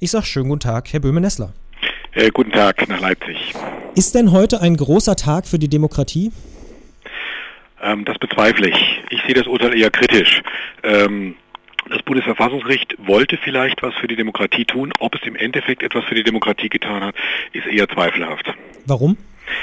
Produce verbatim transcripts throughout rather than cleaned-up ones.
Ich sage schönen guten Tag, Herr Böhme-Nessler. Äh, guten Tag nach Leipzig. Ist denn heute ein großer Tag für die Demokratie? Ähm, das bezweifle ich. Ich sehe das Urteil eher kritisch. Ähm, das Bundesverfassungsgericht wollte vielleicht was für die Demokratie tun. Ob es im Endeffekt etwas für die Demokratie getan hat, ist eher zweifelhaft. Warum?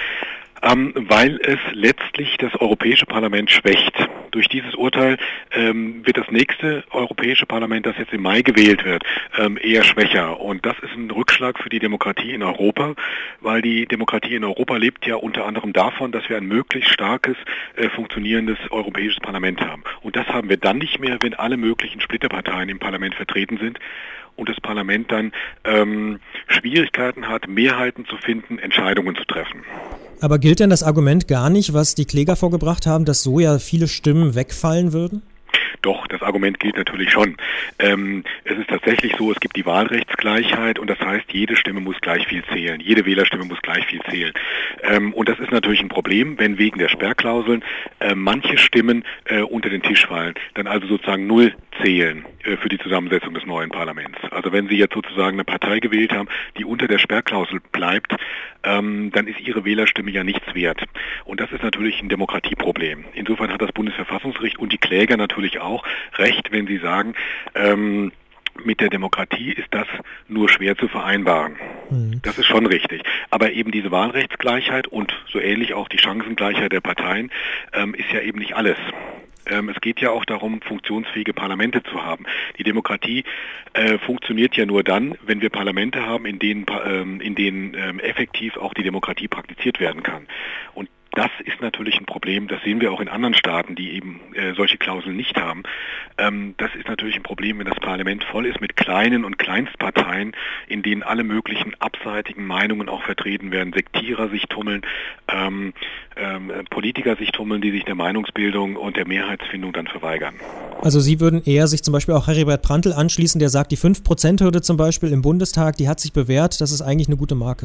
Ähm, weil es letztlich das Europäische Parlament schwächt. Durch dieses Urteil ähm, wird das nächste Europäische Parlament, das jetzt im Mai gewählt wird, ähm, eher schwächer. Und das ist ein Rückschlag für die Demokratie in Europa, weil die Demokratie in Europa lebt ja unter anderem davon, dass wir ein möglichst starkes, äh, funktionierendes Europäisches Parlament haben. Und das haben wir dann nicht mehr, wenn alle möglichen Splitterparteien im Parlament vertreten sind und das Parlament dann ähm, Schwierigkeiten hat, Mehrheiten zu finden, Entscheidungen zu treffen. Aber gilt denn das Argument gar nicht, was die Kläger vorgebracht haben, dass so ja viele Stimmen wegfallen würden? Doch, das Argument gilt natürlich schon. Ähm, es ist tatsächlich so, es gibt die Wahlrechtsgleichheit und das heißt, jede Stimme muss gleich viel zählen. Jede Wählerstimme muss gleich viel zählen. Ähm, und das ist natürlich ein Problem, wenn wegen der Sperrklauseln äh, manche Stimmen äh, unter den Tisch fallen, dann also sozusagen null zählen äh, für die Zusammensetzung des neuen Parlaments. Also wenn Sie jetzt sozusagen eine Partei gewählt haben, die unter der Sperrklausel bleibt, ähm, dann ist Ihre Wählerstimme ja nichts wert. Und das ist natürlich ein Demokratieproblem. Insofern hat das Bundesverfassungsgericht und die Kläger natürlich auch auch recht, wenn Sie sagen, ähm, mit der Demokratie ist das nur schwer zu vereinbaren. Mhm. Das ist schon richtig. Aber eben diese Wahlrechtsgleichheit und so ähnlich auch die Chancengleichheit der Parteien ähm, ist ja eben nicht alles. Ähm, es geht ja auch darum, funktionsfähige Parlamente zu haben. Die Demokratie äh, funktioniert ja nur dann, wenn wir Parlamente haben, in denen, ähm, in denen ähm, effektiv auch die Demokratie praktiziert werden kann. Und das ist natürlich ein Problem, das sehen wir auch in anderen Staaten, die eben äh, solche Klauseln nicht haben. Ähm, das ist natürlich ein Problem, wenn das Parlament voll ist mit kleinen und Kleinstparteien, in denen alle möglichen abseitigen Meinungen auch vertreten werden, Sektierer sich tummeln, ähm, ähm, Politiker sich tummeln, die sich der Meinungsbildung und der Mehrheitsfindung dann verweigern. Also Sie würden eher sich zum Beispiel auch Heribert Prantl anschließen, der sagt, die fünf Prozent Hürde zum Beispiel im Bundestag, die hat sich bewährt, das ist eigentlich eine gute Marke.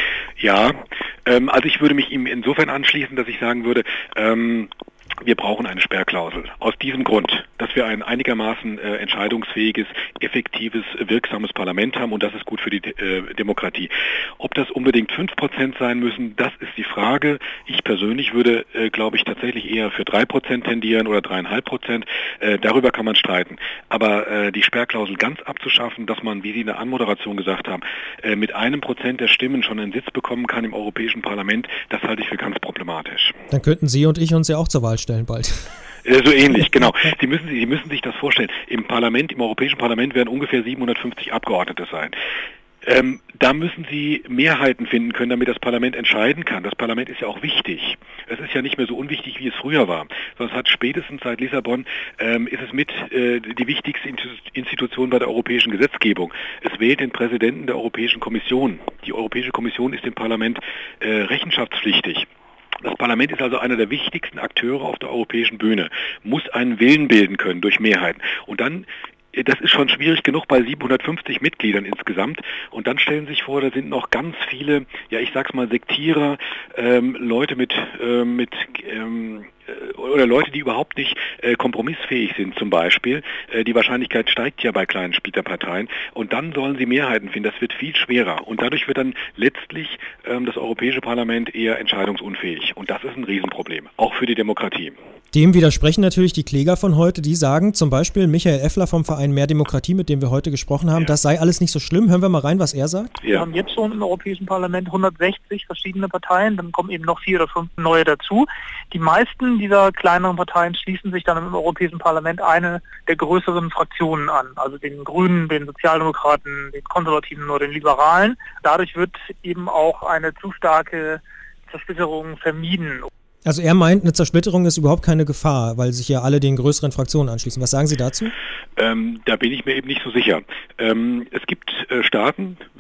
Ja, ähm, also ich würde mich ihm insofern anschließen, dass ich sagen würde, ähm, wir brauchen eine Sperrklausel. Aus diesem Grund, dass wir ein einigermaßen äh, entscheidungsfähiges, effektives, wirksames Parlament haben und das ist gut für die äh, Demokratie. Ob das unbedingt fünf Prozent sein müssen, das ist die Frage. Ich persönlich würde, äh, glaube ich, tatsächlich eher für drei Prozent tendieren oder drei Komma fünf Prozent. Äh, darüber kann man streiten. Aber äh, die Sperrklausel ganz abzuschaffen, dass man, wie Sie in der Anmoderation gesagt haben, äh, mit einem Prozent der Stimmen schon einen Sitz bekommen kann im Europäischen Parlament, das halte ich für ganz problematisch. Dann könnten Sie und ich uns ja auch zur Wahl stellen bald. So ähnlich, genau. Sie müssen, Sie müssen sich das vorstellen. Im Parlament, im Europäischen Parlament werden ungefähr siebenhundertfünfzig Abgeordnete sein. Ähm, da müssen Sie Mehrheiten finden können, damit das Parlament entscheiden kann. Das Parlament ist ja auch wichtig. Es ist ja nicht mehr so unwichtig, wie es früher war. Sondern es hat spätestens seit Lissabon, ähm, ist es mit äh, die wichtigste Institution bei der europäischen Gesetzgebung. Es wählt den Präsidenten der Europäischen Kommission. Die Europäische Kommission ist dem Parlament äh, rechenschaftspflichtig. Das Parlament ist also einer der wichtigsten Akteure auf der europäischen Bühne, muss einen Willen bilden können durch Mehrheiten. Und dann, das ist schon schwierig genug bei siebenhundertfünfzig Mitgliedern insgesamt. Und dann stellen Sie sich vor, da sind noch ganz viele, ja ich sag's mal Sektierer, ähm, Leute mit, äh, mit ähm, oder Leute, die überhaupt nicht äh, kompromissfähig sind zum Beispiel. Äh, die Wahrscheinlichkeit steigt ja bei kleinen Splitterparteien. Und dann sollen sie Mehrheiten finden. Das wird viel schwerer. Und dadurch wird dann letztlich ähm, das Europäische Parlament eher entscheidungsunfähig. Und das ist ein Riesenproblem, auch für die Demokratie. Dem widersprechen natürlich die Kläger von heute, die sagen, zum Beispiel Michael Effler vom Verein Mehr Demokratie, mit dem wir heute gesprochen haben, ja. Das sei alles nicht so schlimm. Hören wir mal rein, was er sagt. Ja. Wir haben jetzt schon im Europäischen Parlament hundertsechzig verschiedene Parteien, dann kommen eben noch vier oder fünf neue dazu. Die meisten dieser kleineren Parteien schließen sich dann im Europäischen Parlament eine der größeren Fraktionen an, also den Grünen, den Sozialdemokraten, den Konservativen oder den Liberalen. Dadurch wird eben auch eine zu starke Zersplitterung vermieden. Also er meint, eine Zersplitterung ist überhaupt keine Gefahr, weil sich ja alle den größeren Fraktionen anschließen. Was sagen Sie dazu? Ähm, da bin ich mir eben nicht so sicher. Ähm, es gibt äh, Staaten,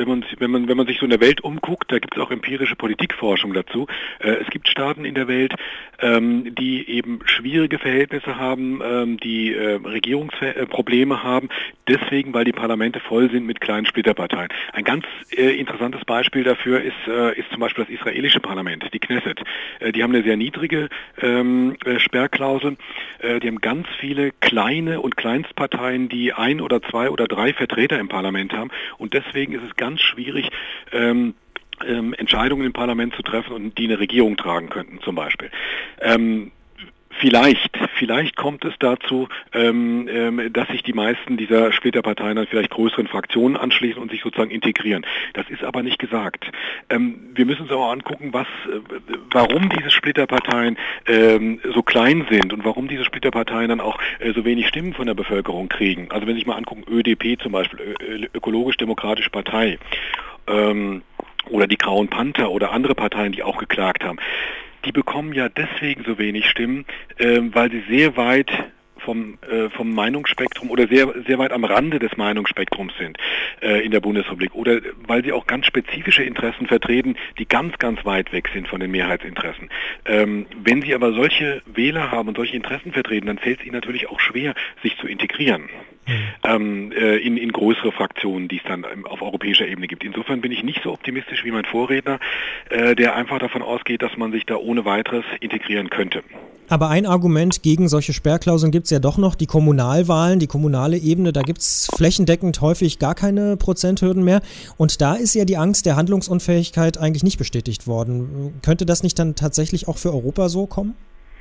wenn man, wenn man, wenn man sich so in der Welt umguckt, da gibt es auch empirische Politikforschung dazu. Äh, es gibt Staaten in der Welt, ähm, die eben schwierige Verhältnisse haben, ähm, die äh, Regierungsprobleme haben, deswegen, weil die Parlamente voll sind mit kleinen Splitterparteien. Ein ganz äh, interessantes Beispiel dafür ist, äh, ist zum Beispiel das israelische Parlament, die Knesset. Äh, die haben eine sehr niedrige ähm, Sperrklausel. Äh, die haben ganz viele kleine und Kleinstparteien, die ein oder zwei oder drei Vertreter im Parlament haben. Und deswegen ist es ganz schwierig, ähm, ähm, Entscheidungen im Parlament zu treffen und die eine Regierung tragen könnten, zum Beispiel. Ähm, Vielleicht, vielleicht kommt es dazu, ähm, ähm, dass sich die meisten dieser Splitterparteien dann vielleicht größeren Fraktionen anschließen und sich sozusagen integrieren. Das ist aber nicht gesagt. Ähm, wir müssen uns auch angucken, was, äh, warum diese Splitterparteien ähm, so klein sind und warum diese Splitterparteien dann auch äh, so wenig Stimmen von der Bevölkerung kriegen. Also wenn Sie sich mal angucken, ÖDP zum Beispiel, Ö- Ökologisch-Demokratische Partei, ähm, oder die Grauen Panther oder andere Parteien, die auch geklagt haben. Die bekommen ja deswegen so wenig Stimmen, äh, weil sie sehr weit vom, äh, vom Meinungsspektrum oder sehr, sehr weit am Rande des Meinungsspektrums sind äh, in der Bundesrepublik oder weil sie auch ganz spezifische Interessen vertreten, die ganz, ganz weit weg sind von den Mehrheitsinteressen. Ähm, wenn sie aber solche Wähler haben und solche Interessen vertreten, dann fällt es ihnen natürlich auch schwer, sich zu integrieren. Ähm, äh, in, in größere Fraktionen, die es dann ähm, auf europäischer Ebene gibt. Insofern bin ich nicht so optimistisch wie mein Vorredner, äh, der einfach davon ausgeht, dass man sich da ohne weiteres integrieren könnte. Aber ein Argument gegen solche Sperrklauseln gibt es ja doch noch, die Kommunalwahlen, die kommunale Ebene, da gibt es flächendeckend häufig gar keine Prozenthürden mehr. Und da ist ja die Angst der Handlungsunfähigkeit eigentlich nicht bestätigt worden. Könnte das nicht dann tatsächlich auch für Europa so kommen?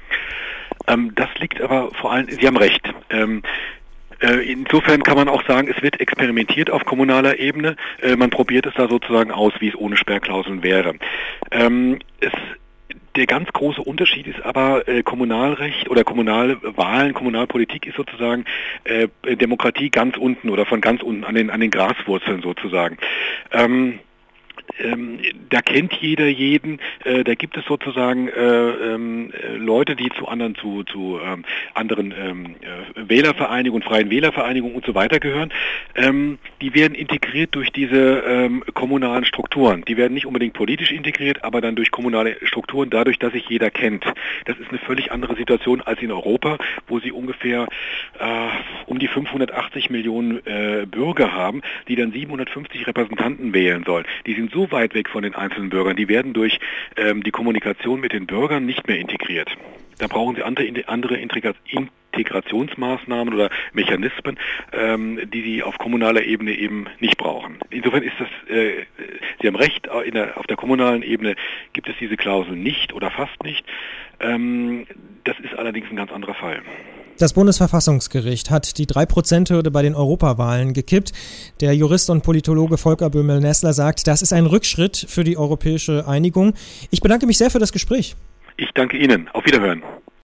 Ähm, das liegt aber vor allem, Sie haben recht, ähm, insofern kann man auch sagen, es wird experimentiert auf kommunaler Ebene. Man probiert es da sozusagen aus, wie es ohne Sperrklauseln wäre. Es, der ganz große Unterschied ist aber äh, Kommunalrecht oder Kommunalwahlen, Kommunalpolitik ist sozusagen äh, Demokratie ganz unten oder von ganz unten an den, an den Graswurzeln sozusagen. Ähm, Ähm, da kennt jeder jeden, äh, da gibt es sozusagen äh, ähm, Leute, die zu anderen, zu, zu ähm, anderen ähm, äh, Wählervereinigungen, freien Wählervereinigungen und so weiter gehören. Ähm, die werden integriert durch diese ähm, kommunalen Strukturen. Die werden nicht unbedingt politisch integriert, aber dann durch kommunale Strukturen, dadurch, dass sich jeder kennt. Das ist eine völlig andere Situation als in Europa, wo sie ungefähr äh, um die fünfhundertachtzig Millionen äh, Bürger haben, die dann siebenhundertfünfzig Repräsentanten wählen sollen. Die sind so weit weg von den einzelnen Bürgern, die werden durch ähm, die Kommunikation mit den Bürgern nicht mehr integriert. Da brauchen sie andere, andere Integrationsmaßnahmen oder Mechanismen, ähm, die sie auf kommunaler Ebene eben nicht brauchen. Insofern ist das, äh, Sie haben recht, in der, auf der kommunalen Ebene gibt es diese Klausel nicht oder fast nicht. Ähm, das ist allerdings ein ganz anderer Fall. Das Bundesverfassungsgericht hat die drei Prozent Hürde bei den Europawahlen gekippt. Der Jurist und Politologe Volker Böhmel-Nessler sagt, das ist ein Rückschritt für die europäische Einigung. Ich bedanke mich sehr für das Gespräch. Ich danke Ihnen. Auf Wiederhören.